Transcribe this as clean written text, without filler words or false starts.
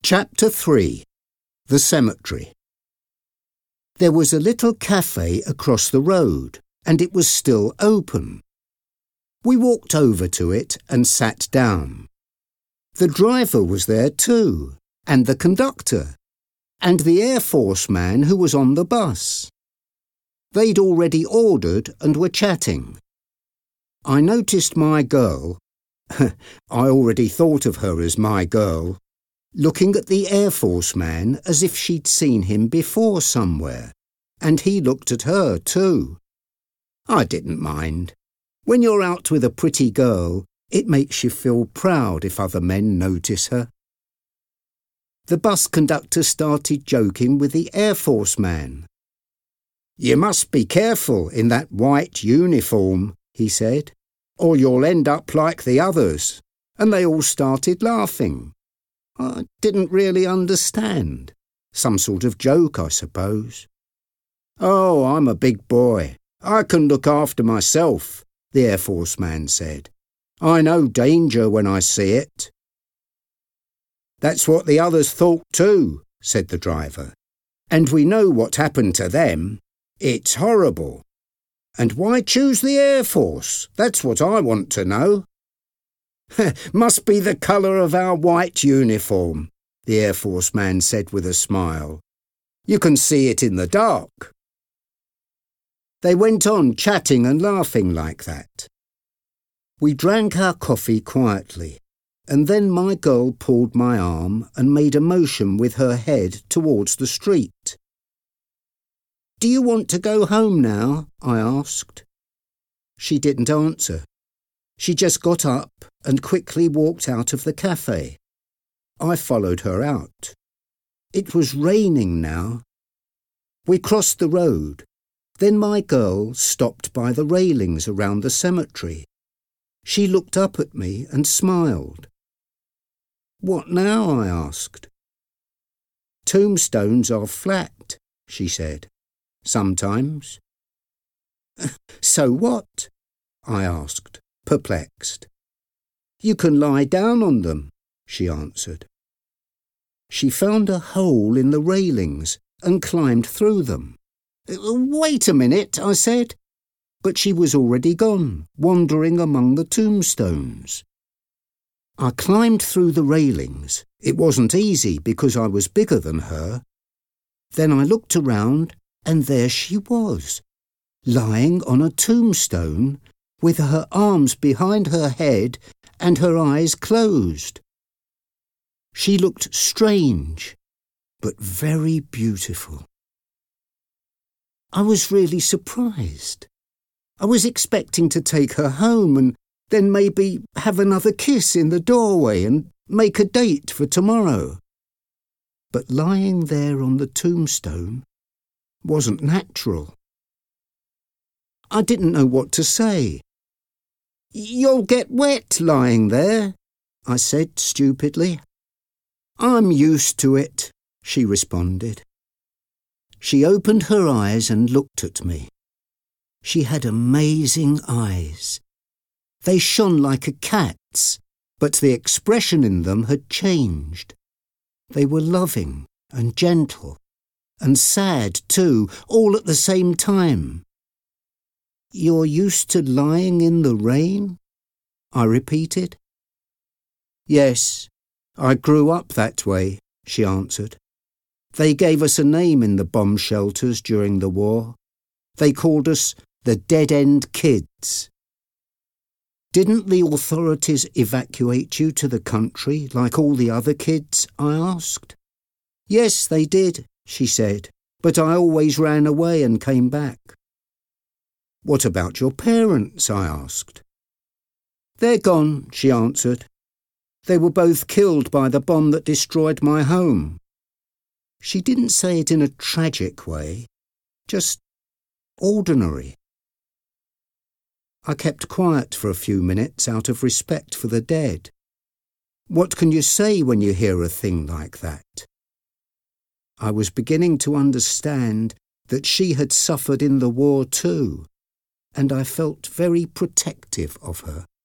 Chapter 3. The Cemetery. There was a little cafe across the road, and it was still open. We walked over to it and sat down. The driver was there too, and the conductor, and the Air Force man who was on the bus. They'd already ordered and were chatting. I noticed my girl, I already thought of her as my girl, looking at the Air Force man as if she'd seen him before somewhere, and he looked at her too. I didn't mind. When you're out with a pretty girl, it makes you feel proud if other men notice her. The bus conductor started joking with the Air Force man. "You must be careful in that white uniform," he said, "or you'll end up like the others." And they all started laughing. I didn't really understand. Some sort of joke, I suppose. "Oh, I'm a big boy. I can look after myself," the Air Force man said. "I know danger when I see it." "That's what the others thought too," said the driver. "And we know what happened to them. It's horrible. And why choose the Air Force? That's what I want to know." "Must be the colour of our white uniform," the Air Force man said with a smile. "You can see it in the dark." They went on chatting and laughing like that. We drank our coffee quietly, and then my girl pulled my arm and made a motion with her head towards the street. "Do you want to go home now?" I asked. She didn't answer. She just got up and quickly walked out of the cafe. I followed her out. It was raining now. We crossed the road. Then my girl stopped by the railings around the cemetery. She looked up at me and smiled. "What now?" I asked. "Tombstones are flat," she said. "Sometimes." "So what?" I asked, perplexed. "You can lie down on them," she answered. She found a hole in the railings and climbed through them. "Wait a minute," I said. But she was already gone, wandering among the tombstones. I climbed through the railings. It wasn't easy because I was bigger than her. Then I looked around, and there she was, lying on a tombstone, with her arms behind her head and her eyes closed. She looked strange, but very beautiful. I was really surprised. I was expecting to take her home and then maybe have another kiss in the doorway and make a date for tomorrow. But lying there on the tombstone wasn't natural. I didn't know what to say. "You'll get wet lying there," I said stupidly. "I'm used to it," she responded. She opened her eyes and looked at me. She had amazing eyes. They shone like a cat's, but the expression in them had changed. They were loving and gentle, and sad too, all at the same time. "You're used to lying in the rain?" I repeated. "Yes, I grew up that way," she answered. "They gave us a name in the bomb shelters during the war. They called us the Dead-End Kids." "Didn't the authorities evacuate you to the country like all the other kids?" I asked. "Yes, they did," she said, "but I always ran away and came back." "What about your parents?" I asked. "They're gone," she answered. "They were both killed by the bomb that destroyed my home." She didn't say it in a tragic way, just ordinary. I kept quiet for a few minutes out of respect for the dead. What can you say when you hear a thing like that? I was beginning to understand that she had suffered in the war too, and I felt very protective of her.